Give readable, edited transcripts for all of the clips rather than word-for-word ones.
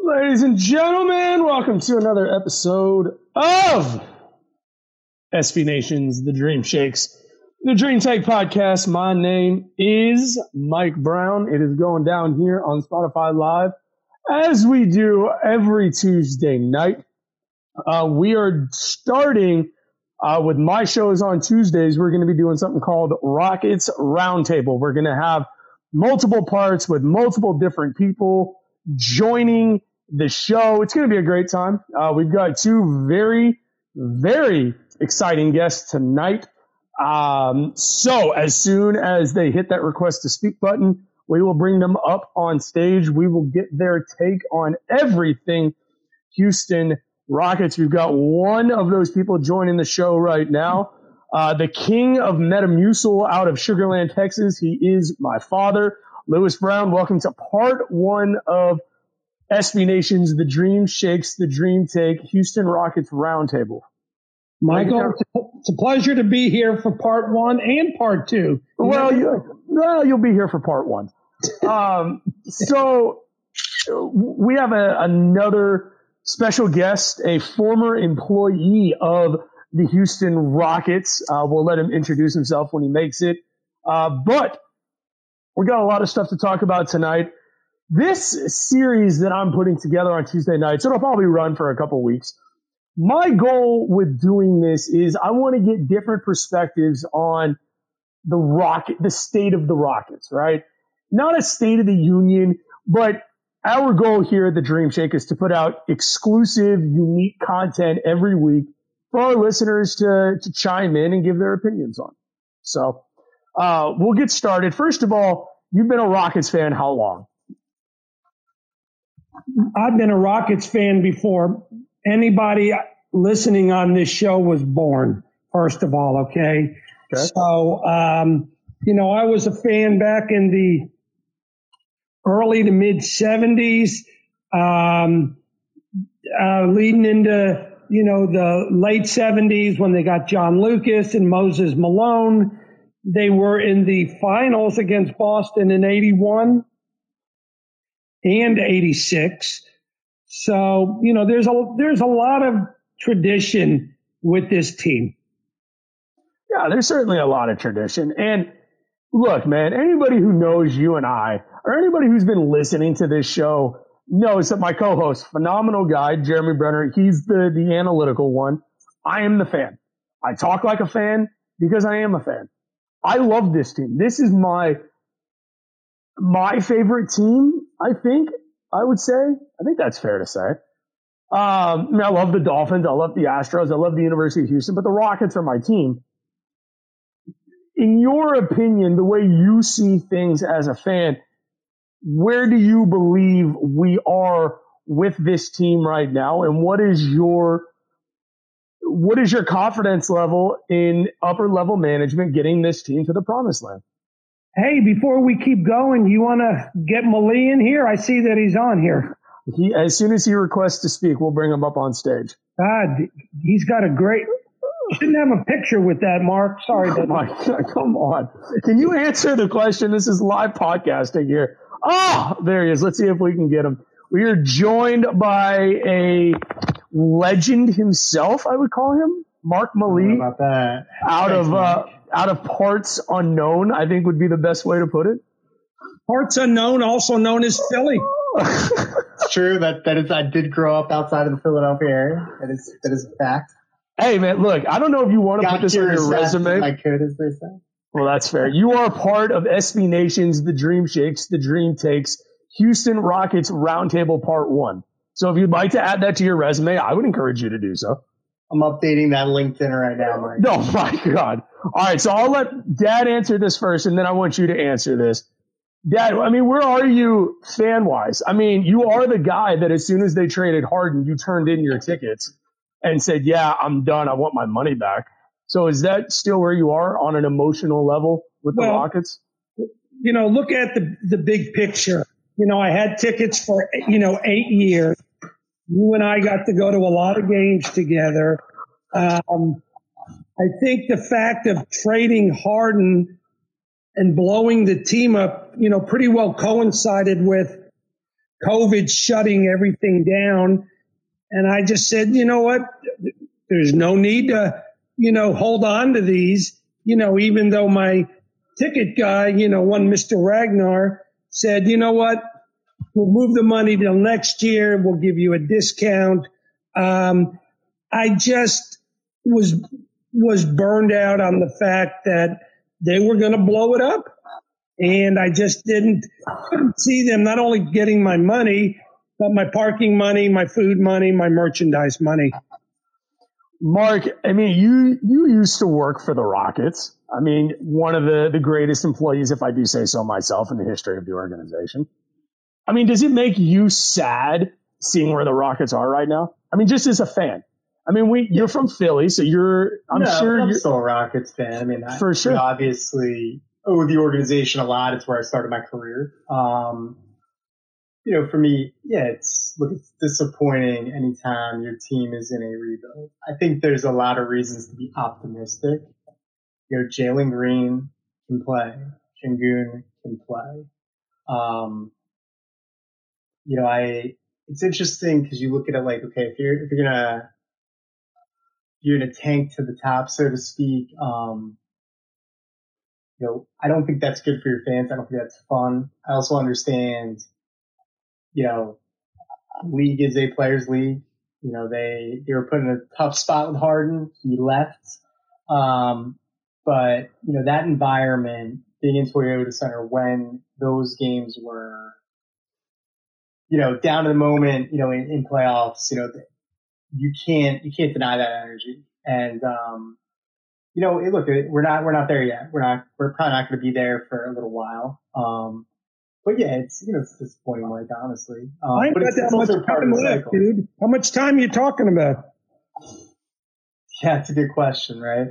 Ladies and gentlemen, welcome to another episode of SB Nation's The Dream Shakes, the Dream Take Podcast. My name is Mike Brown. It is going down here on Spotify Live as we do every Tuesday night. We are starting with my shows on Tuesdays. We're going to be doing something called Rockets Roundtable. We're going to have multiple parts with multiple different people joining the show. It's going to be a great time. We've got two very, very exciting guests tonight. So as soon as they hit that request to speak button, we will bring them up on stage. We will get their take on everything Houston Rockets. We've got one of those people joining the show right now. The king of Metamucil out of Sugar Land, Texas. He is my father, Lewis Brown. Welcome to part one of SB Nation's The Dream Shakes, The Dream Take, Houston Rockets Roundtable. Michael, it's a pleasure to be here for part one and part two. Well, you'll be here for part one. So we have another special guest, a former employee of the Houston Rockets. We'll let him introduce himself when he makes it. But we got a lot of stuff to talk about tonight. This series that I'm putting together on Tuesday nights, it'll probably run for a couple weeks. My goal with doing this is I want to get different perspectives on the state of the Rockets, right? Not a state of the union, but our goal here at the Dream Shake is to put out exclusive, unique content every week for our listeners to chime in and give their opinions on. So we'll get started. First of all, you've been a Rockets fan how long? I've been a Rockets fan before anybody listening on this show was born, first of all, okay? So, I was a fan back in the early to mid 70s, leading into, the late 70s when they got John Lucas and Moses Malone. They were in the finals against Boston in 81 and 86. So, there's a lot of tradition with this team. Yeah, there's certainly a lot of tradition. And look, man, anybody who knows you and I, or anybody who's been listening to this show, knows that my co-host, phenomenal guy, Jeremy Brenner, he's the analytical one. I am the fan. I talk like a fan because I am a fan. I love this team. This is my favorite team, I think, I would say. I think that's fair to say. I love the Dolphins. I love the Astros. I love the University of Houston, but the Rockets are my team. In your opinion, the way you see things as a fan, where do you believe we are with this team right now? And what is your confidence level in upper level management getting this team to the promised land? Hey, before we keep going, you want to get Mali in here? I see that he's on here. As soon as he requests to speak, we'll bring him up on stage. He's got a great... Shouldn't have a picture with that, Mark. Sorry. Oh my God, come on. Can you answer the question? This is live podcasting here. Oh, there he is. Let's see if we can get him. We are joined by a legend himself, I would call him, Mark Mali. About that. Out of parts unknown, I think would be the best way to put it. Parts unknown, also known as Philly. It's true. That is. I did grow up outside of the Philadelphia area. That is a fact. Hey man, look, I don't know if you want to put this on your resume. I could, as they say. Well, that's fair. You are part of SB Nation's The Dream Shakes, The Dream Takes, Houston Rockets Roundtable Part 1. So if you'd like to add that to your resume, I would encourage you to do so. I'm updating that LinkedIn right now, Mike. Oh, my God. All right, so I'll let Dad answer this first, and then I want you to answer this. Dad, where are you fan-wise? You are the guy that as soon as they traded Harden, you turned in your tickets and said, yeah, I'm done. I want my money back. So is that still where you are on an emotional level with the Rockets? Look at the big picture. I had tickets for, 8 years. You and I got to go to a lot of games together. I think the fact of trading Harden and blowing the team up, pretty well coincided with COVID shutting everything down. And I just said, you know what? There's no need to, hold on to these, even though my ticket guy, one Mr. Ragnar said, you know what? We'll move the money till next year. We'll give you a discount. I just was burned out on the fact that they were going to blow it up. And I just couldn't see them not only getting my money, but my parking money, my food money, my merchandise money. Mark, I mean, you used to work for the Rockets. I mean, one of the greatest employees, if I do say so myself, in the history of the organization. I mean, does it make you sad seeing where the Rockets are right now? I mean, just as a fan. I mean, you're from Philly, so I'm still a Rockets fan. I mean, for sure. Obviously, owe the organization a lot. It's where I started my career. For me, it's disappointing anytime your team is in a rebuild. I think there's a lot of reasons to be optimistic. Jalen Green can play. Şengün can play. It's interesting because you look at it like, okay, if you're gonna tank to the top, so to speak. I don't think that's good for your fans. I don't think that's fun. I also understand, league is a players' league. They were put in a tough spot with Harden. He left. But that environment, being in Toyota Center when those games were, down to the moment, in playoffs, you can't deny that energy. And, look, we're not there yet. We're probably not going to be there for a little while. But yeah, it's disappointing, Mike, honestly. But it's also part of the cycle. Dude. How much time are you talking about? Yeah, it's a good question, right?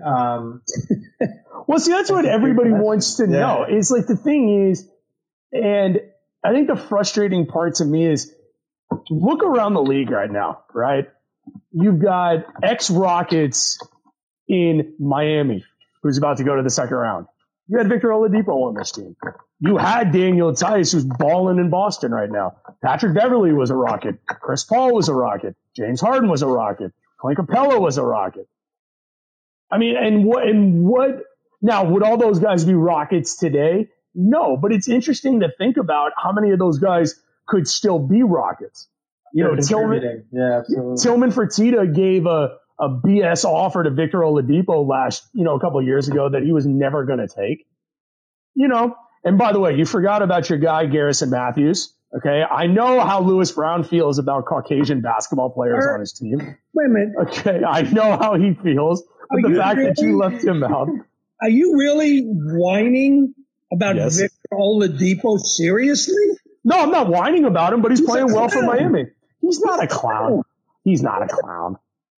Well, see, that's what everybody wants to know. It's like the thing is, and I think the frustrating part to me is look around the league right now, right? You've got ex-Rockets in Miami who's about to go to the second round. You had Victor Oladipo on this team. You had Daniel Theis, who's balling in Boston right now. Patrick Beverley was a Rocket. Chris Paul was a Rocket. James Harden was a Rocket. Clint Capella was a Rocket. I mean, and what? Now, would all those guys be Rockets today? No, but it's interesting to think about how many of those guys could still be Rockets. Tillman Fertitta gave a BS offer to Victor Oladipo a couple of years ago that he was never going to take. And by the way, you forgot about your guy, Garrison Matthews. Okay. I know how Lewis Brown feels about Caucasian basketball players on his team. Wait a minute. Okay. I know how he feels. But the fact that you left him out. Are you really whining about Victor Oladipo? Seriously? No, I'm not whining about him, but he's playing well for Miami. He's not a clown. He's not a clown.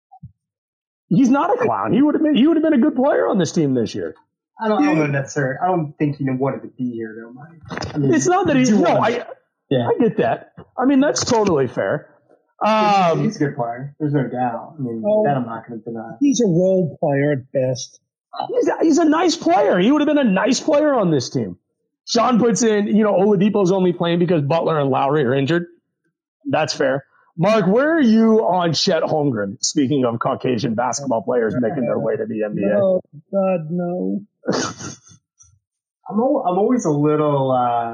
He's not a clown. He would have been a good player on this team this year. I don't know necessarily. I don't think he wanted to be here, though, Mike. I mean, it's not that he's. No, I get that. I mean, that's totally fair. He's a good player. There's no doubt. I mean, that I'm not going to deny. He's a role player at best. He's a nice player. He would have been a nice player on this team. Sean puts in, Oladipo's only playing because Butler and Lowry are injured. That's fair. Mark, where are you on Chet Holmgren? Speaking of Caucasian basketball players making their way to the NBA. Oh, God, no. I'm always a little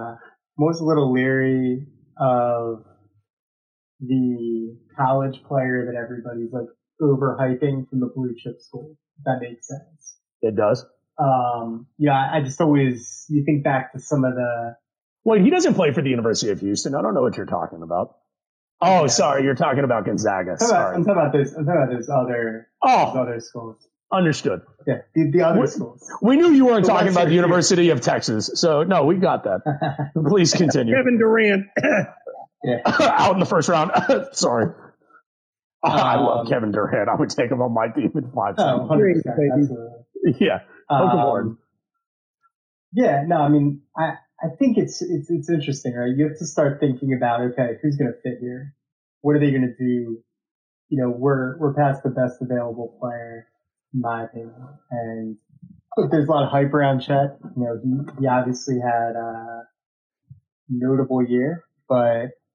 leery of the college player that everybody's like overhyping from the blue chip school. If that makes sense. It does. I just always, you think back to some of the. Well, he doesn't play for the University of Houston. I don't know what you're talking about. Oh, yeah. Sorry, you're talking about Gonzaga. I'm talking about those other schools. Understood. Yeah, the other schools. We knew you weren't talking about the University of Texas, so no, we got that. Please continue. Kevin Durant. Out in the first round. Sorry. I love Kevin Durant. I would take him on my team in 5 seconds. Yeah. Yeah, no, I mean, I think it's interesting, right? You have to start thinking about, okay, who's going to fit here? What are they going to do? We're past the best available player, in my opinion. And look, there's a lot of hype around Chet. He obviously had a notable year, but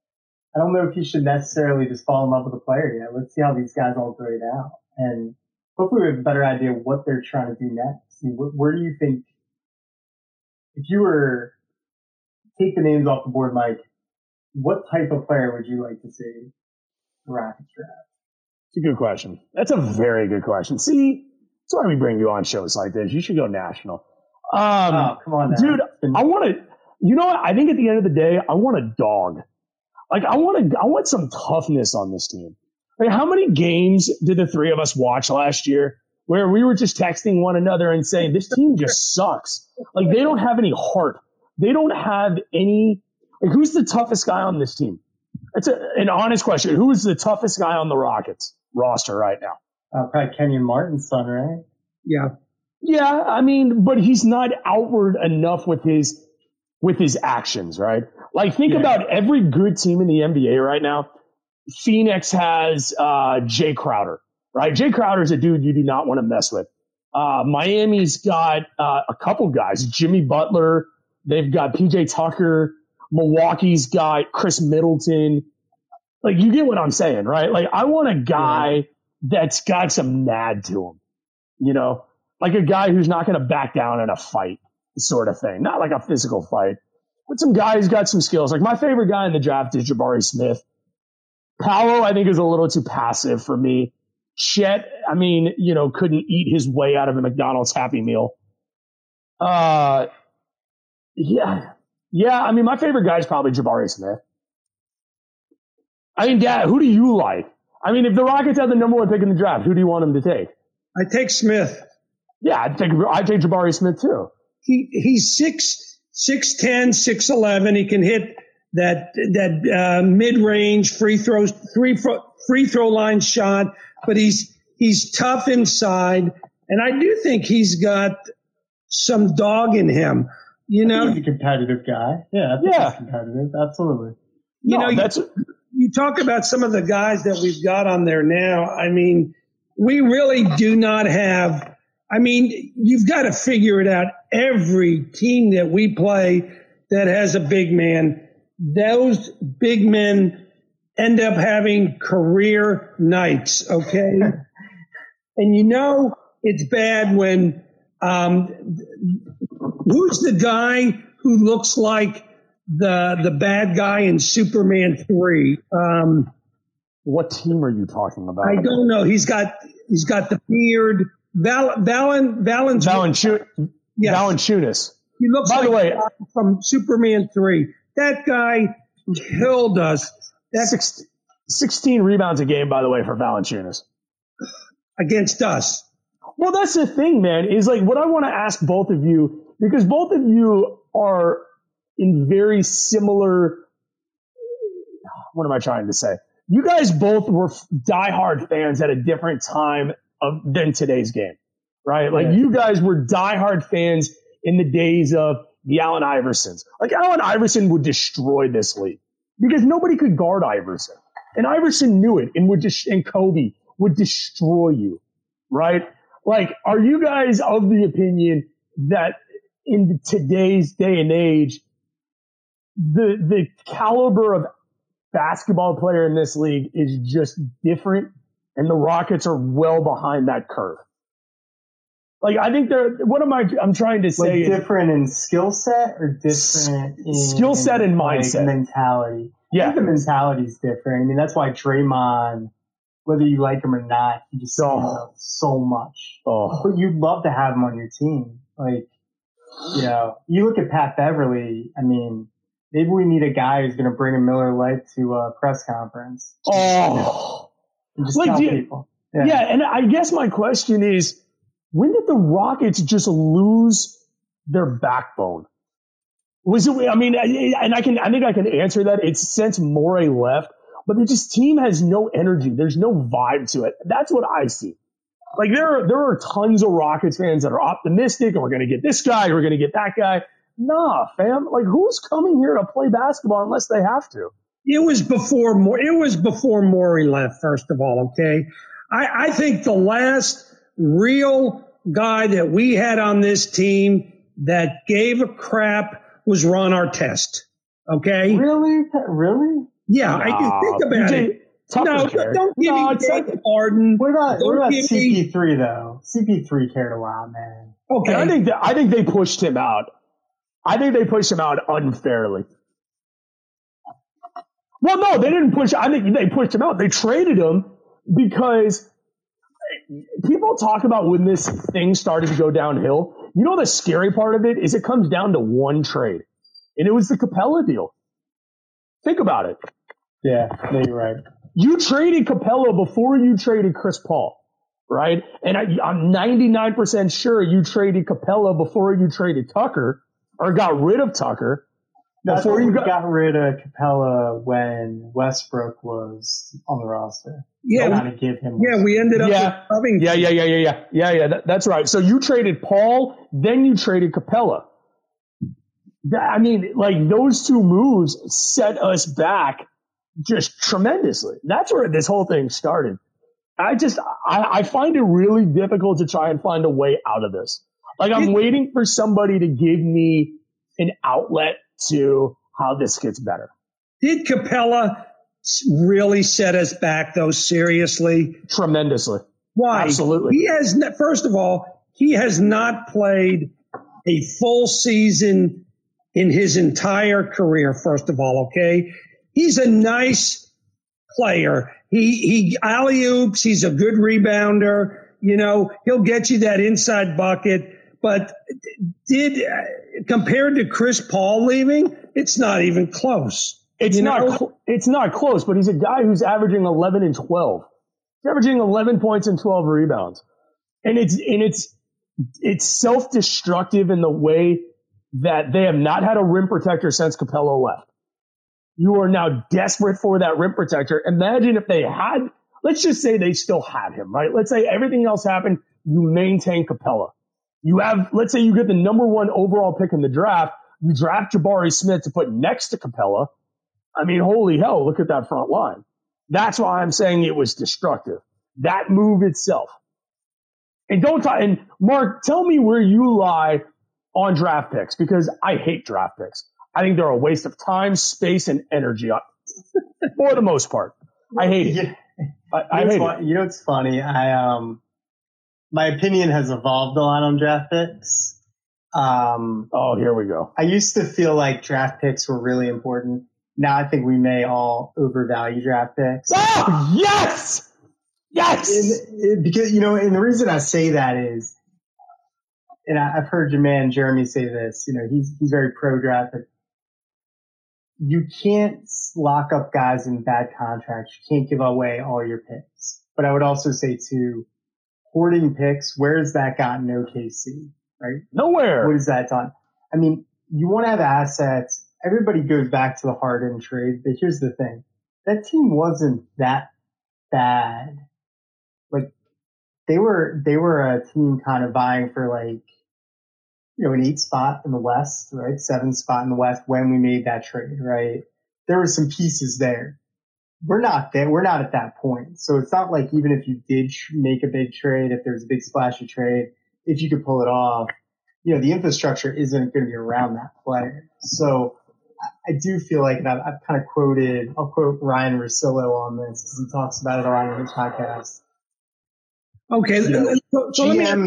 I don't know if you should necessarily just fall in love with a player yet. Let's see how these guys all grade out. And hopefully we have a better idea of what they're trying to do next. Where do you think, if you were take the names off the board, Mike, what type of player would you like to see the Rockets draft? It's a good question. That's a very good question. See, that's why we bring you on shows like this. You should go national. Oh, come on now. Dude, I want to, you know what? I think at the end of the day, I want a dog. Like, I want some toughness on this team. Like, how many games did the three of us watch last year where we were just texting one another and saying, this team just sucks? Like, they don't have any heart. They don't have any, like, who's the toughest guy on this team? It's an honest question. Who is the toughest guy on the Rockets roster right now? Probably Kenyon Martin's son, right? Yeah. Yeah, I mean, but he's not outward enough with his actions, right? Like, think about every good team in the NBA right now. Phoenix has Jay Crowder, right? Jay Crowder's a dude you do not want to mess with. Miami's got a couple guys, Jimmy Butler. They've got PJ Tucker. Milwaukee's got Chris Middleton. Like, you get what I'm saying, right? Like, I want a guy that's got some nad to him, you know? Like a guy who's not going to back down in a fight sort of thing. Not like a physical fight, but some guy who's got some skills. Like, my favorite guy in the draft is Jabari Smith. Paolo, I think, is a little too passive for me. Chet, I mean, you know, couldn't eat his way out of a McDonald's Happy Meal. Yeah. I mean, my favorite guy is probably Jabari Smith. I mean, Dad, who do you like? I mean, if the Rockets had the number one pick in the draft, who do you want them to take? I take Smith. Yeah, I take Jabari Smith too. He's 6'10", 6'11". He can hit that mid-range free throw line shot, but he's tough inside, and I do think he's got some dog in him. You know, he's a competitive guy. Yeah, I think he's competitive. Absolutely. You talk about some of the guys that we've got on there now. I mean, we really do not have. I mean, you've got to figure it out. Every team that we play that has a big man, those big men end up having career nights, okay? And you know it's bad when who's the guy who looks like the bad guy in Superman 3? What team are you talking about? I don't know. He's got the beard. Valanciunas. He looks By like the way, from Superman 3. That guy killed us. That's 16 rebounds a game, by the way, for Valanciunas. Against us. Well, that's the thing, man, is like what I want to ask both of you, because both of you are in very similar, what am I trying to say? You guys both were diehard fans at a different time than today's game, right? Like, you guys were diehard fans in the days of the Allen Iversons. Like, Allen Iverson would destroy this league because nobody could guard Iverson. And Iverson knew it and Kobe would destroy you, right? Like, are you guys of the opinion that in today's day and age, the caliber of basketball player in this league is just different, and the Rockets are well behind that curve? Like, I think I'm trying to say, like, different in skill set or different in skill set and mindset, mentality. Yeah, I think the mentality is different. I mean, that's why Draymond, whether you like him or not, he just so much. But you'd love to have him on your team. Like, you know, you look at Pat Beverly. I mean, maybe we need a guy who's going to bring a Miller Lite to a press conference. And just tell people. Yeah, and I guess my question is, when did the Rockets just lose their backbone? Was it? I mean, and I think I can answer that. It's since Morey left, but this team has no energy. There's no vibe to it. That's what I see. Like, there are tons of Rockets fans that are optimistic, and we're going to get this guy, we're going to get that guy. Nah, fam. Like, who's coming here to play basketball unless they have to? It was before Morey left, first of all, okay? I think the last real guy that we had on this team that gave a crap was Ron Artest, okay? Really? Yeah, I do. Think about it. No, don't give me James Harden. What about CP3 though? CP3 cared a lot, man. Okay, and I think they pushed him out. I think they pushed him out unfairly. Well, no, they didn't push. I think they pushed him out. They traded him because people talk about when this thing started to go downhill. You know, the scary part of it is it comes down to one trade, and it was the Capella deal. Think about it. Yeah, no, you're right. You traded Capella before you traded Chris Paul, right? And I'm 99% sure you traded Capella before you traded Tucker, or got rid of Tucker. Before you got rid of Capella when Westbrook was on the roster. Yeah, trying to give him. Yeah, we ended up with Yeah. That's right. So you traded Paul, then you traded Capella. I mean, like, those two moves set us back just tremendously. That's where this whole thing started. I find it really difficult to try and find a way out of this. Like, I'm waiting for somebody to give me an outlet to how this gets better. Did Capella really set us back, though, seriously? Tremendously. Why? Absolutely. First of all, he has not played a full season in his entire career, first of all, okay? He's a nice player. He alley-oops. He's a good rebounder. You know, he'll get you that inside bucket. But compared to Chris Paul leaving, it's not even close. It's not close, but he's a guy who's averaging 11 and 12. He's averaging 11 points and 12 rebounds. And it's self-destructive in the way that they have not had a rim protector since Capella left. You are now desperate for that rim protector. Imagine if they had, let's just say they still had him, right? Let's say everything else happened. You maintain Capella. Let's say you get the number 1 overall pick in the draft. You draft Jabari Smith to put next to Capella. I mean, holy hell, look at that front line. That's why I'm saying it was destructive. That move itself. And Mark, tell me where you lie on draft picks, because I hate draft picks. I think they're a waste of time, space, and energy for the most part. I hate it. I hate it. You know what's funny? My opinion has evolved a lot on draft picks. Here we go. I used to feel like draft picks were really important. Now I think we may all overvalue draft picks. Oh, yes! Yes! Because, you know, and the reason I say that is, and I've heard your man Jeremy say this, you know, he's very pro-draft, but you can't lock up guys in bad contracts. You can't give away all your picks. But I would also say, too, hoarding picks, where has that gotten OKC, right? Nowhere. What has that done? I mean, you want to have assets. Everybody goes back to the Harden trade, but here's the thing. That team wasn't that bad. Like, they were a team kind of vying for, like, you know, an 8 spot in the West, right? 7 spot in the West when we made that trade, right? There were some pieces there. We're not there. We're not at that point. So it's not like even if you did make a big trade, if there's a big splashy trade, if you could pull it off, you know, the infrastructure isn't going to be around that player. So I do feel like, and I've kind of I'll quote Ryan Russillo on this because he talks about it a lot in his podcast. Okay. So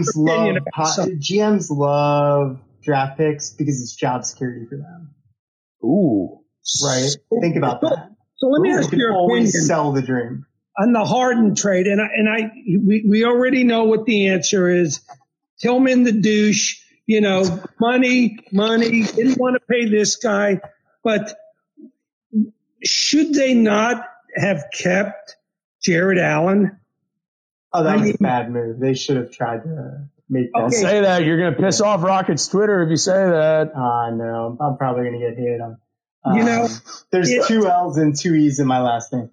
GMs love draft picks because it's job security for them. Ooh. Right? Think about that. So let me ask your opinion. Always sell the dream. On the Harden trade, we already know what the answer is. Tillman the douche, you know, money, didn't want to pay this guy. But should they not have kept Jared Allen? Oh, that was a bad move. They should have tried to make that. Don't say that. You're going to piss off Rockets Twitter if you say that. No, I'm probably going to get hit on. You know, there's 2 L's and 2 E's in my last name.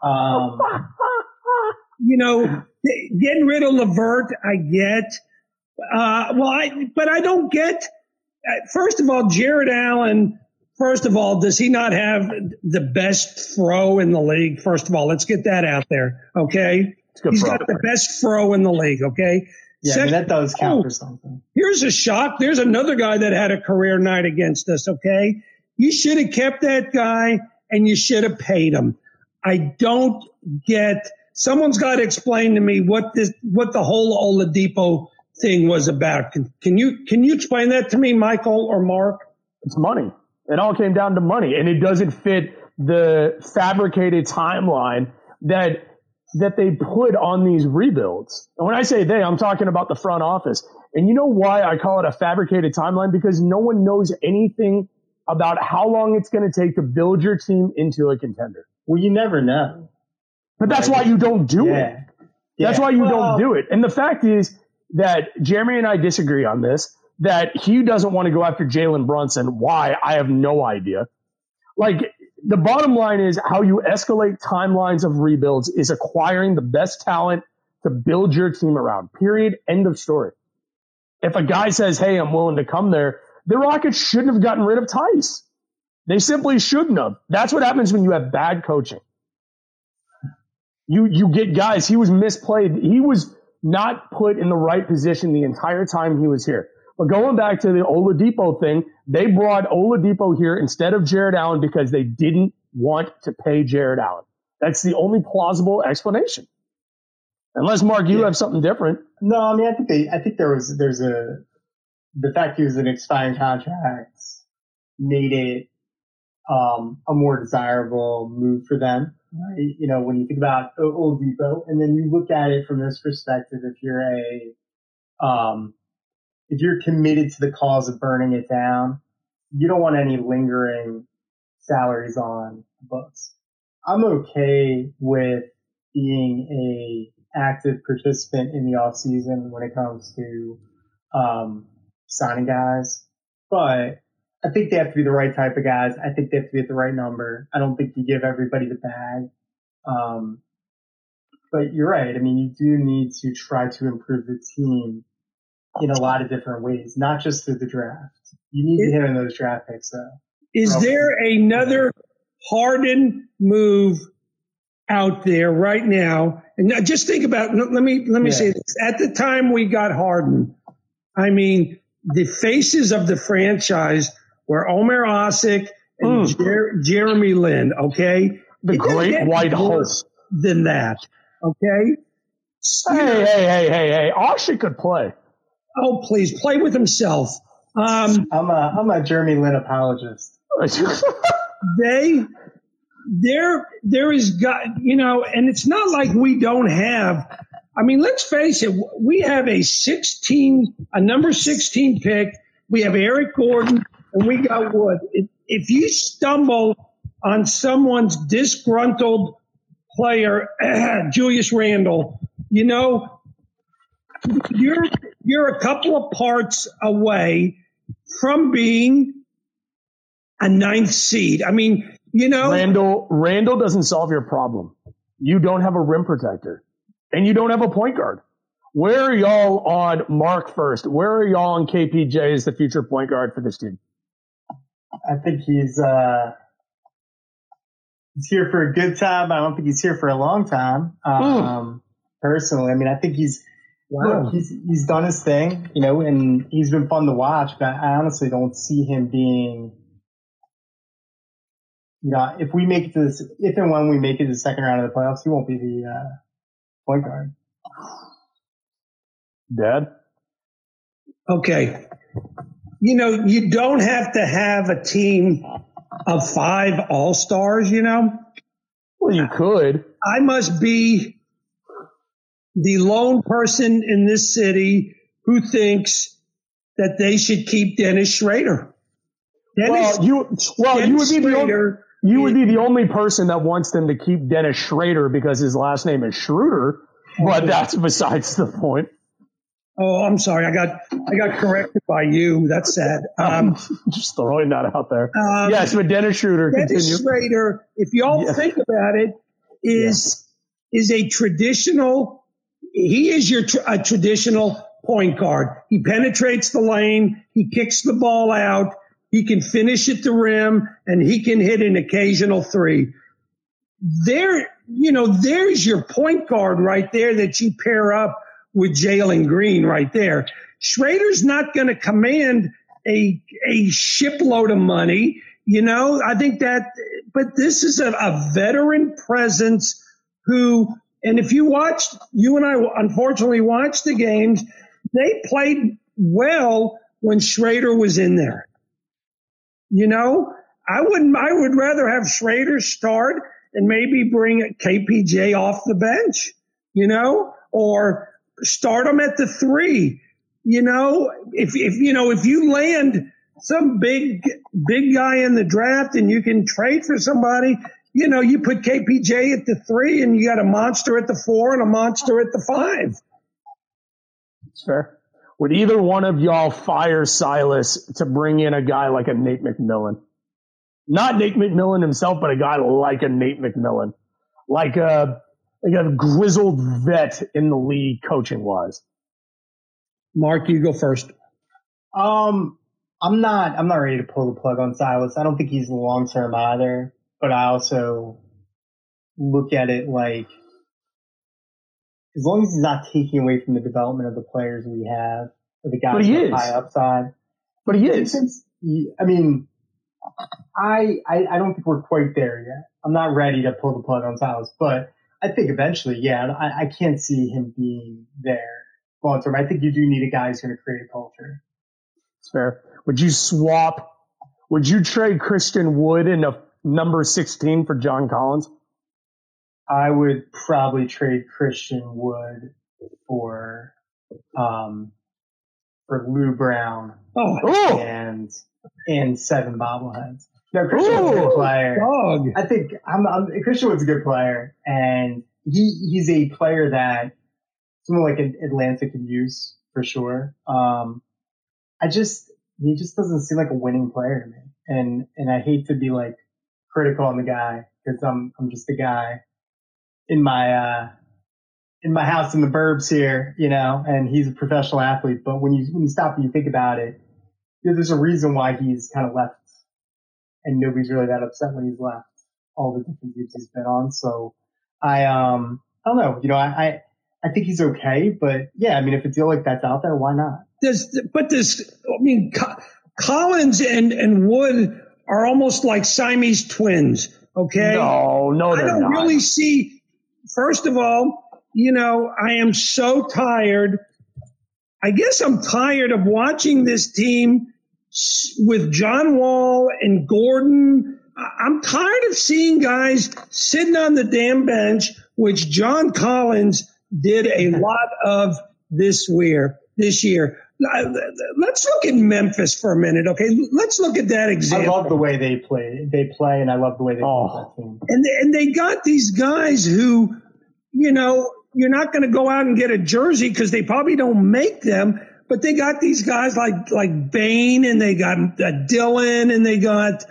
You know, getting rid of LeVert, I get. But I don't get. First of all, Jared Allen. First of all, does he not have the best throw in the league? First of all, let's get that out there. Okay, he's got the best throw in the league. Okay. Yeah, I mean, that does count for something. Here's a shock. There's another guy that had a career night against us. Okay. You should have kept that guy and you should have paid him. I don't get. Someone's got to explain to me what the whole Oladipo thing was about. Can you explain that to me, Michael or Mark? It's money. It all came down to money, and it doesn't fit the fabricated timeline that they put on these rebuilds. And when I say they, I'm talking about the front office. And you know why I call it a fabricated timeline? Because no one knows anything about how long it's going to take to build your team into a contender. Well, you never know. But that's why you don't do it. That's why you don't do it. And the fact is that Jeremy and I disagree on this, that he doesn't want to go after Jalen Brunson. Why? I have no idea. Like, the bottom line is how you escalate timelines of rebuilds is acquiring the best talent to build your team around. Period. End of story. If a guy says, hey, I'm willing to come there, the Rockets shouldn't have gotten rid of Tice. They simply shouldn't have. That's what happens when you have bad coaching. You get guys, he was misplayed. He was not put in the right position the entire time he was here. But going back to the Oladipo thing, they brought Oladipo here instead of Jared Allen because they didn't want to pay Jared Allen. That's the only plausible explanation. Unless, Mark, you have something different. No, I mean, I think the fact he was an expiring contract made it a more desirable move for them. Right? You know, when you think about Oladipo, and then you look at it from this perspective, if you're committed to the cause of burning it down, you don't want any lingering salaries on the books. I'm okay with being a active participant in the off season when it comes to signing guys, but I think they have to be the right type of guys. I think they have to be at the right number. I don't think you give everybody the bag. But you're right. I mean, you do need to try to improve the team in a lot of different ways, not just through the draft. You need to hit on those draft picks, though. Is there another Harden move out there right now? And just think about, let me say this. At the time we got Harden, I mean, the faces of the franchise were Omer Asik and Jeremy Lin, okay? The great white horse. Than that, okay? Hey. Asik could play. Oh, please, play with himself. I'm a Jeremy Lin apologist. There is, you know, and it's not like we don't have. I mean, let's face it. We have a number 16 pick. We have Eric Gordon, and we got Wood. If you stumble on someone's disgruntled player, Julius Randle, you know, you're a couple of parts away from being a 9th seed. I mean, you know, Randle doesn't solve your problem. You don't have a rim protector, and you don't have a point guard. Where are y'all on Mark first? Where are y'all on KPJ as the future point guard for this team? I think he's here for a good time. I don't think he's here for a long time. Personally, I mean, I think he's done his thing, you know, and he's been fun to watch. But I honestly don't see him being, you know, if and when we make it to the second round of the playoffs, he won't be the point guard. Dad? Okay. You know, you don't have to have a team of 5 all-stars, you know? Well, you could. I must be the lone person in this city who thinks that they should keep Dennis Schrader. You would be the only person that wants them to keep Dennis Schrader because his last name is Schroeder, but that's besides the point. Oh, I'm sorry. I got corrected by you. That's sad. Just throwing that out there. Yes, but Dennis Schroeder. Dennis Schrader, if y'all think about it, is a traditional. He is a traditional point guard. He penetrates the lane. He kicks the ball out. He can finish at the rim, and he can hit an occasional 3. There's your point guard right there that you pair up with Jalen Green right there. Schrader's not going to command a shipload of money, you know. I think that, but this is a veteran presence who, and if you and I unfortunately watched the games, they played well when Schrader was in there. I would rather have Schrader start and maybe bring KPJ off the bench, or start him at the 3. If you land some big guy in the draft and you can trade for somebody, you put KPJ at the 3 and you got a monster at the 4 and a monster at the 5. That's fair. Would either one of y'all fire Silas to bring in a guy like a Nate McMillan? Not Nate McMillan himself, but a guy like a Nate McMillan. Like a grizzled vet in the league coaching wise. Mark, you go first. I'm not ready to pull the plug on Silas. I don't think he's long term either, but I also look at it like, as long as he's not taking away from the development of the players we have, or the guys with high upside. But he is. I mean, I don't think we're quite there yet. I'm not ready to pull the plug on Silas, but I think eventually, yeah, I can't see him being there long term. I think you do need a guy who's going to create a culture. It's fair. Would you trade Christian Wood in a number 16 for John Collins? I would probably trade Christian Wood for Lou Brown and 7 bobbleheads. No, Christian Wood's a good player. Dog. I think Christian Wood's a good player, and he's a player that someone like Atlanta could use for sure. He just doesn't seem like a winning player to me, and I hate to be like critical on the guy because I'm just a guy in my house in the burbs here, and he's a professional athlete. But when you stop and you think about it, there's a reason why he's kind of left, and nobody's really that upset when he's left all the different teams he's been on. So I don't know. I think he's okay, but yeah, I mean, if a deal like that's out there, why not? Collins and Wood are almost like Siamese twins. Okay. No, they're not. I don't really see. First of all, I am so tired. I guess I'm tired of watching this team with John Wall and Gordon. I'm tired of seeing guys sitting on the damn bench, which John Collins did a lot of this year. Let's look at Memphis for a minute, okay? Let's look at that example. I love the way they play, and I love the way they play that team. And they got these guys who, you're not going to go out and get a jersey because they probably don't make them, but they got these guys like Bain, and they got Dillon, and they got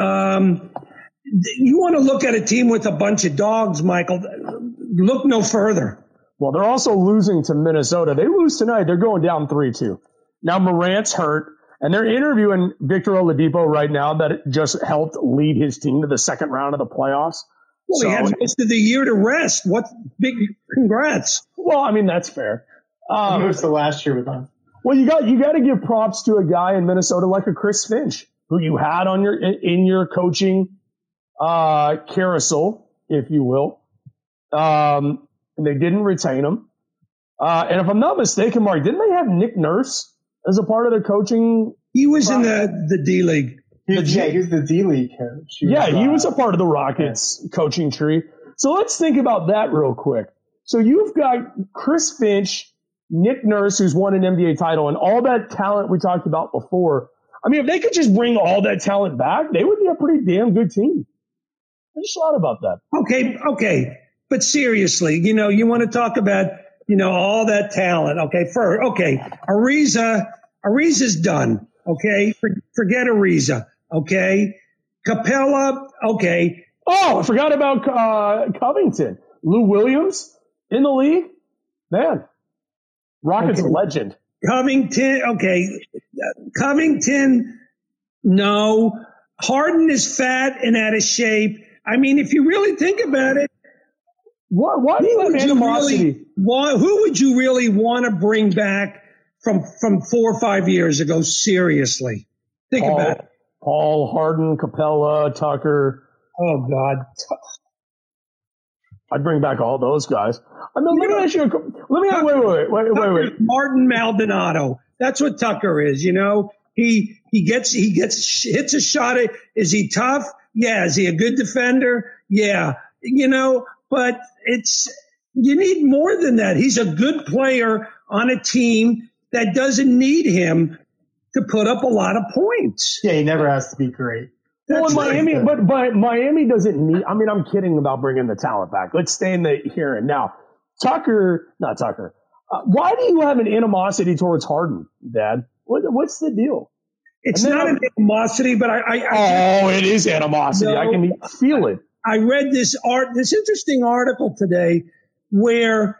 you want to look at a team with a bunch of dogs, Michael, look no further. Well, they're also losing to Minnesota. They lose tonight. They're going down 3-2. Now Morant's hurt, and they're interviewing Victor Oladipo right now that just helped lead his team to the second round of the playoffs. Well, he had most of the year to rest. What big congrats. Well, I mean, that's fair. He was the last year with us. Well, you got to give props to a guy in Minnesota like a Chris Finch, who you had on in your coaching carousel, if you will. And they didn't retain him. And if I'm not mistaken, Mark, didn't they have Nick Nurse as a part of their coaching? He was in the D League. He was the D League coach. He was a part of the Rockets coaching tree. So let's think about that real quick. So you've got Chris Finch, Nick Nurse, who's won an NBA title, and all that talent we talked about before. I mean, if they could just bring all that talent back, they would be a pretty damn good team. I just thought about that. Okay. But seriously, you want to talk about, all that talent. Okay. Ariza's done. Okay. Forget Ariza. Okay. Capella. Okay. Oh, I forgot about Covington. Lou Williams in the league. Man. Rockets legend. Covington. Okay. Covington. No. Harden is fat and out of shape. I mean, if you really think about it, why animosity? Who would you really want to bring back from 4 or 5 years ago? Seriously, think about it. Paul, Harden, Capella, Tucker. Oh, God. I'd bring back all those guys. I mean, let me ask you. Wait. Martin Maldonado. That's what Tucker is. You know, he hits a shot. Is he tough? Yeah. Is he a good defender? Yeah. You know, but you need more than that. He's a good player on a team that doesn't need him to put up a lot of points. Yeah, he never has to be great. Well, Miami, but Miami doesn't need. I mean, I'm kidding about bringing the talent back. Let's stay in the here and now. Not Tucker. Why do you have an animosity towards Harden, Dad? What's the deal? It's not an animosity, but it is animosity. No, I can feel it. I read this interesting article today where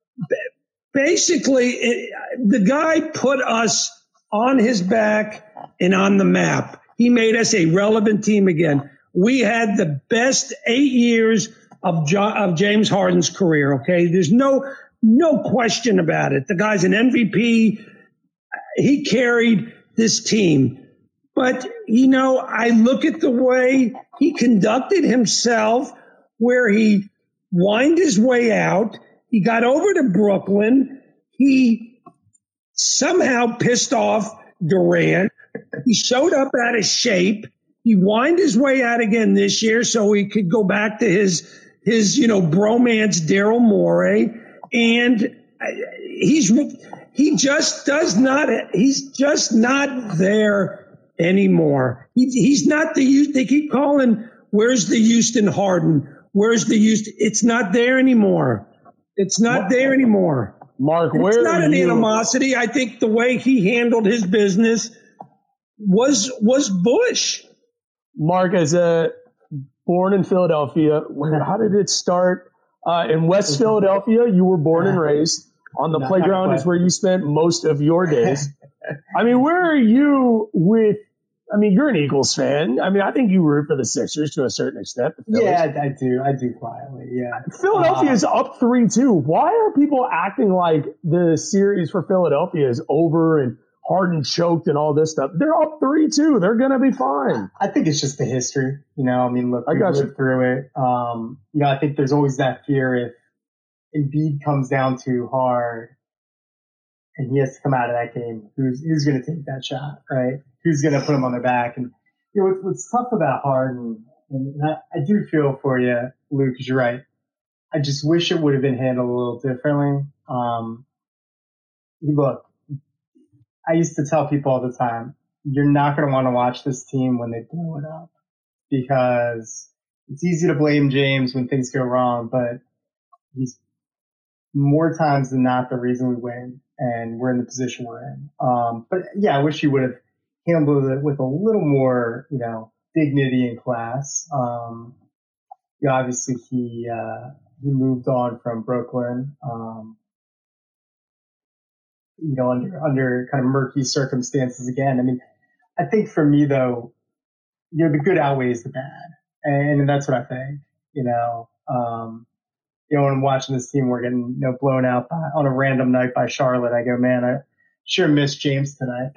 basically the guy put us on his back and on the map. He made us a relevant team again. We had the best 8 years of James Harden's career, okay? There's no question about it. The guy's an MVP. He carried this team. But, you know, I look at the way he conducted himself, where he whined his way out. He got over to Brooklyn. He somehow pissed off Durant. He showed up out of shape. He whined his way out again this year so he could go back to his bromance Daryl Morey. And he's just not there anymore. He's not they keep calling, where's the Houston Harden? Where's the Houston? It's not there anymore. It's not there anymore. Mark, where it's not an animosity. I think the way he handled his business was Bush. Mark, as born in Philadelphia, how did it start? In West Philadelphia, you were born and raised. On the playground is where you spent most of your days. I mean, where are you with? I mean, you're an Eagles fan. I mean, I think you root for the Sixers to a certain extent. Yeah, I do. I do quietly, yeah. Philadelphia is up 3-2. Why are people acting like the series for Philadelphia is over and Harden choked and all this stuff? They're up 3-2. They're going to be fine. I think it's just the history. You know, I mean, look, we lived through it. I think there's always that fear if Embiid comes down too hard and he has to come out of that game, who's going to take that shot, right? Who's going to put him on their back? And, you know, what's tough about Harden, and I do feel for you, Luke, because you're right. I just wish it would have been handled a little differently. Look, I used to tell people all the time, you're not going to want to watch this team when they blow it up, because it's easy to blame James when things go wrong, but he's more times than not the reason we win and we're in the position we're in. But yeah, I wish he would have handled it with a little more, dignity and class. Obviously he moved on from Brooklyn, under kind of murky circumstances again. I mean, I think for me though, the good outweighs the bad. And that's what I think, when I'm watching this team, we're getting blown out on a random night by Charlotte. I go, man, I sure miss James tonight.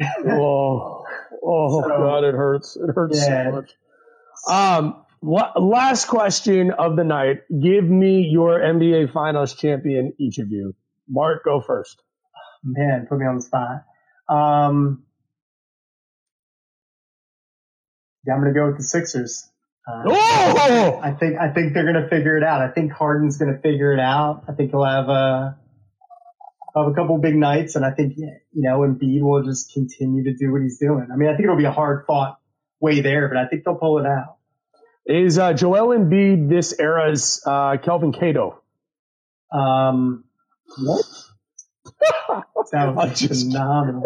God, it hurts. It hurts so much. Last question of the night. Give me your NBA Finals champion, each of you. Mark, go first. Man, put me on the spot. I'm going to go with the Sixers. I think they're going to figure it out. I think Harden's going to figure it out. I think he'll have a couple big nights, and I think Embiid will just continue to do what he's doing. I mean, I think it'll be a hard fought way there, but I think they'll pull it out. Is Joel Embiid this era's Kelvin Cato? What? That was phenomenal.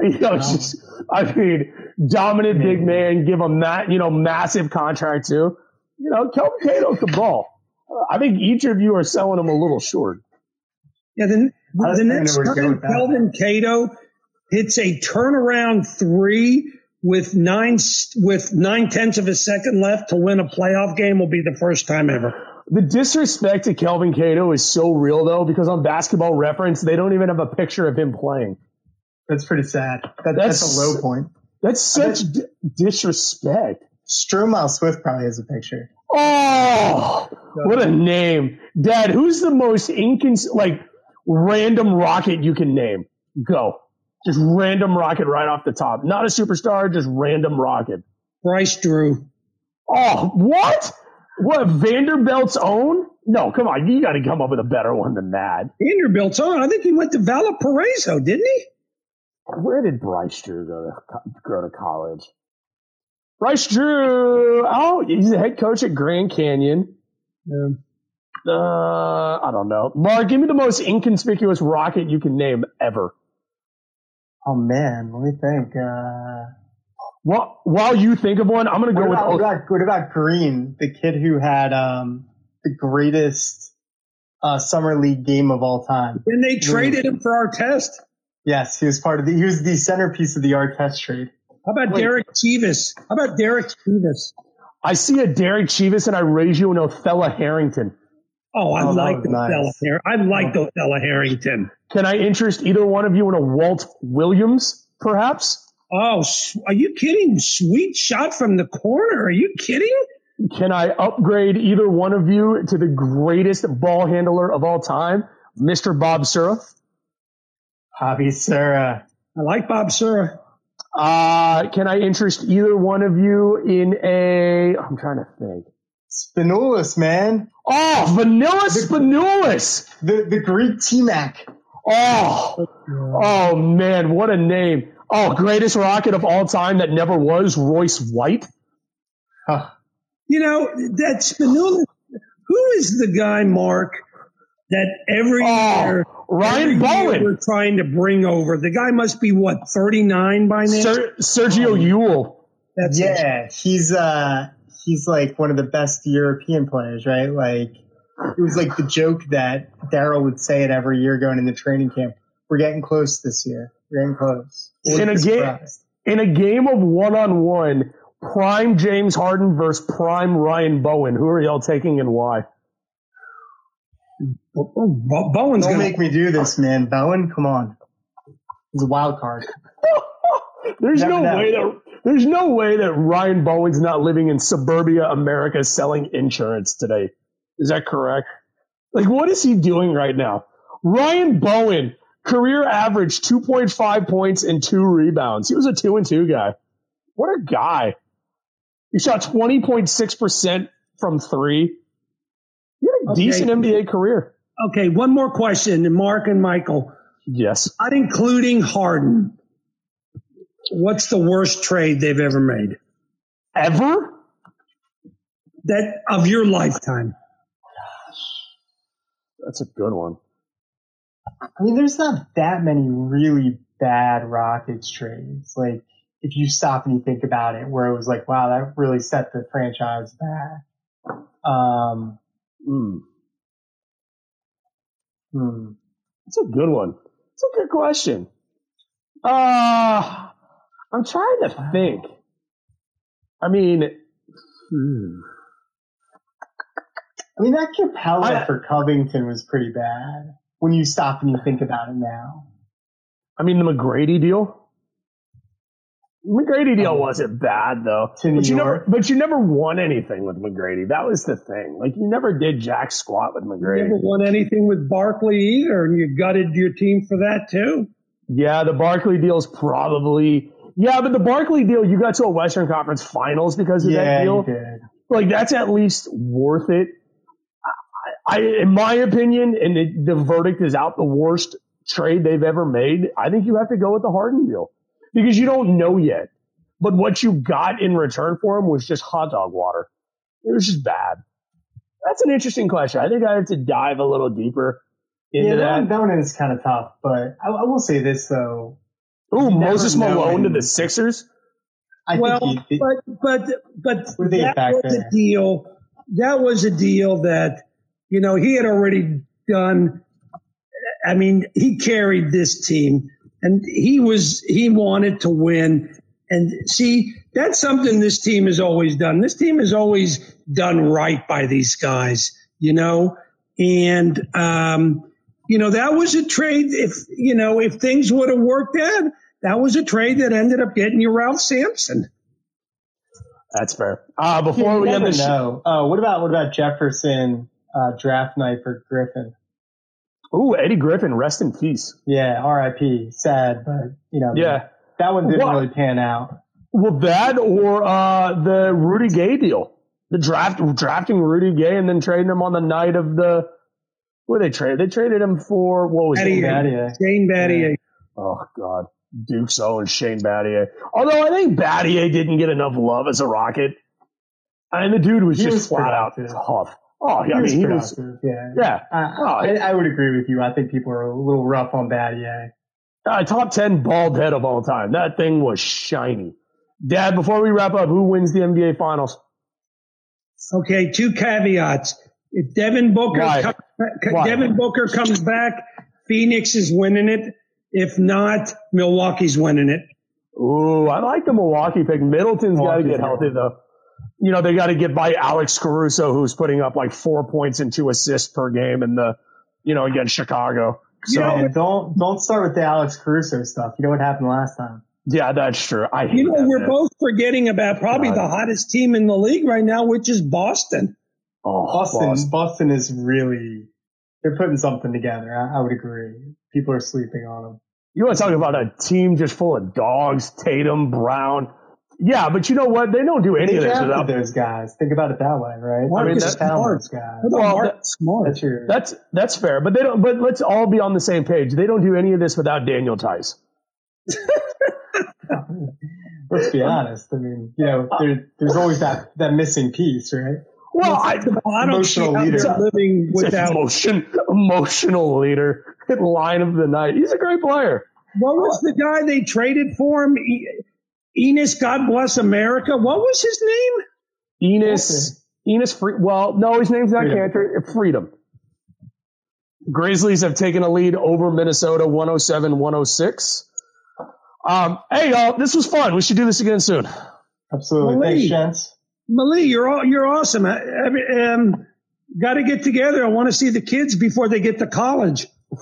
Dominant big man. Give him that, massive contract too. Kelvin Cato can ball. I think each of you are selling him a little short. Yeah, the next time Kelvin Cato hits a turnaround three with 9/10 of a second left to win a playoff game will be the first time ever. The disrespect to Kelvin Cato is so real, though, because on Basketball Reference, they don't even have a picture of him playing. That's pretty sad. That's a low point. That's such disrespect. Stromile Swift probably has a picture. Oh, what a name. Dad, who's the most random Rocket you can name? Go. Just random Rocket right off the top. Not a superstar, just random Rocket. Bryce Drew. Oh, what? What, Vanderbilt's own? No, come on. You got to come up with a better one than that. Vanderbilt's own? I think he went to Valparaiso, didn't he? Where did Bryce Drew go to college? Bryce Drew, he's the head coach at Grand Canyon. Yeah. I don't know. Mark, give me the most inconspicuous Rocket you can name ever. Oh, man. Let me think. While you think of one, I'm going to go what about Green, the kid who had the greatest summer league game of all time? And they traded him for Artest. Yes, he was he was the centerpiece of the Artest trade. How about Derek Chivas? I see a Derek Chivas and I raise you an Othello Harrington. Oh, I like Othello Harrington. Can I interest either one of you in a Walt Williams, perhaps? Oh, are you kidding? Sweet shot from the corner. Are you kidding? Can I upgrade either one of you to the greatest ball handler of all time, Mr. Bob Sura? Bobby Sura. I like Bob Sura. Can I interest either one of you in I'm trying to think. Spanoulis, man. Oh, Vanilla Spanoulis. The Greek T-Mac. Oh, man, what a name. Oh, greatest Rocket of all time that never was, Royce White. Huh. You know, that Spanoulis, who is the guy, Mark, that every year Ryan Bowen we're trying to bring over? The guy must be, 39 by now? Sergio Yule. He's like one of the best European players, right? Like, it was like the joke that Daryl would say it every year going into training camp. We're getting close this year. We're getting close. In a game of one-on-one, prime James Harden versus prime Ryan Bowen. Who are y'all taking and why? Bowen's Don't make me do this, man. Bowen, come on. He's a wild card. There's no way that Ryan Bowen's not living in suburbia America selling insurance today. Is that correct? Like, what is he doing right now? Ryan Bowen, career average 2.5 points and 2 rebounds. He was a 2-2 guy. What a guy. He shot 20.6% from 3. He had a decent NBA career. Okay, one more question, Mark and Michael. Yes. Not including Harden. What's the worst trade they've ever made? Ever? That of your lifetime. That's a good one. I mean, there's not that many really bad Rockets trades. Like, if you stop and you think about it, where it was like, wow, that really set the franchise back. That's a good one. It's a good question. I'm trying to think. I mean, that Capella for Covington was pretty bad when you stop and you think about it now. I mean, the McGrady deal. McGrady deal wasn't bad though. But you never won anything with McGrady. That was the thing. Like, you never did jack squat with McGrady. You never won anything with Barkley either, and you gutted your team for that too. Yeah, the Barkley deal's probably. Yeah, but the Barkley deal, you got to a Western Conference Finals because of that deal. Yeah, you did. Like, that's at least worth it. In my opinion, and the verdict is out, the worst trade they've ever made, I think you have to go with the Harden deal because you don't know yet. But what you got in return for him was just hot dog water. It was just bad. That's an interesting question. I think I have to dive a little deeper into that. That one is kind of tough, but I will say this, though. Ooh, Moses Malone to the Sixers? But that was a deal. That was a deal that, you know, he had already done. I mean, he carried this team, and he wanted to win. And see, that's something this team has always done. This team has always done right by these guys, you know. And you know, that was a trade. If things would have worked out, that was a trade that ended up getting you Ralph Sampson. That's fair. Before we end the show, what about Jefferson draft night for Griffin? Ooh, Eddie Griffin, rest in peace. Yeah, R.I.P. Sad, but that one didn't really pan out. Well, that or the Rudy Gay deal, the drafting Rudy Gay and then trading him on the night of the. What did they trade? They traded him for what was it? Shane Battier. Yeah. Oh God, Duke's own Shane Battier. Although I think Battier didn't get enough love as a Rocket. I mean, the dude was just flat out tough. Oh, yeah, he was. Yeah. I would agree with you. I think people are a little rough on Battier. Top 10 bald head of all time. That thing was shiny. Dad, before we wrap up, who wins the NBA Finals? Okay, 2 caveats. If Devin Booker comes back, Phoenix is winning it. If not, Milwaukee's winning it. Ooh, I like the Milwaukee pick. Middleton's got to get healthy, though. You know, they got to get by Alex Caruso, who's putting up like 4 points and 2 assists per game against Chicago. So don't start with the Alex Caruso stuff. You know what happened last time. Yeah, that's true. We're both forgetting about probably the hottest team in the league right now, which is Boston. Oh, Boston is really – they're putting something together. I would agree. People are sleeping on them. You want to talk about a team just full of dogs, Tatum, Brown. Yeah, but you know what? They don't do any of this without those guys. Think about it that way, right? Marcus Smart. Smart. That's fair, but they don't. But let's all be on the same page. They don't do any of this without Daniel Tice. Let's be honest. I mean, there's always that missing piece, right? Well, I don't see living without emotional leader, line of the night. He's a great player. What was the guy they traded for him? Enos, God bless America. What was his name? Enos. No, his name's not Cantor. Freedom. Grizzlies have taken a lead over Minnesota 107-106. Hey, y'all, this was fun. We should do this again soon. Absolutely. Thanks, gents. Malik, you're awesome. Got to get together. I want to see the kids before they get to college.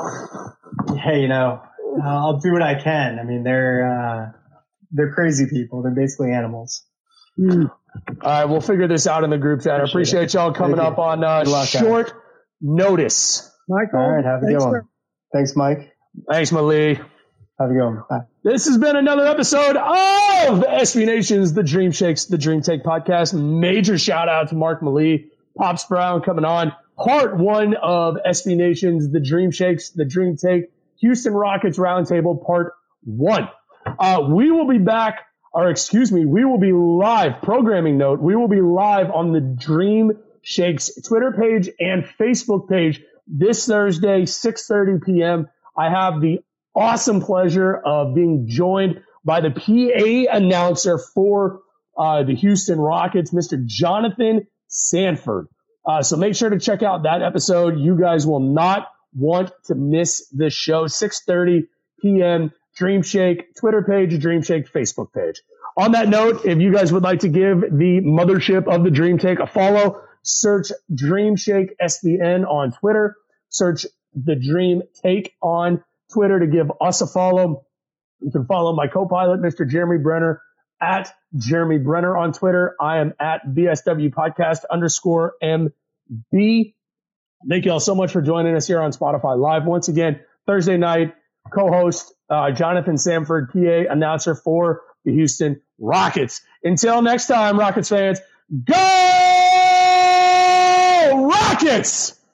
Hey, I'll do what I can. I mean, they're crazy people. They're basically animals. All right, we'll figure this out in the group chat. I appreciate y'all coming up on short notice. Michael, all right, have a good one. Thanks, Mike. Thanks, Malik. Have a good one. Bye. This has been another episode of SB Nation's The Dream Shakes, The Dream Take podcast. Major shout out to Mark Malik, Pops Brown coming on. Part 1 of SB Nation's The Dream Shakes, The Dream Take, Houston Rockets Roundtable, Part 1. We will be back, we will be live, programming note, we will be live on the Dream Shakes Twitter page and Facebook page this Thursday, 6:30 p.m. I have the awesome pleasure of being joined by the PA announcer for the Houston Rockets, Mr. Jonathan Sanford. So make sure to check out that episode. You guys will not want to miss this show. 6:30 p.m. Dream Shake Twitter page, Dream Shake Facebook page. On that note, if you guys would like to give the mothership of the Dream Take a follow, search Dream Shake SBN on Twitter. Search the Dream Take on Twitter to give us a follow. You can follow my co-pilot, Mr. Jeremy Brenner, at Jeremy Brenner on Twitter. I am at BSW Podcast _MB. Thank you all so much for joining us here on Spotify Live. Once again, Thursday night, co-host Jonathan Sanford, PA announcer for the Houston Rockets. Until next time, Rockets fans, go Rockets!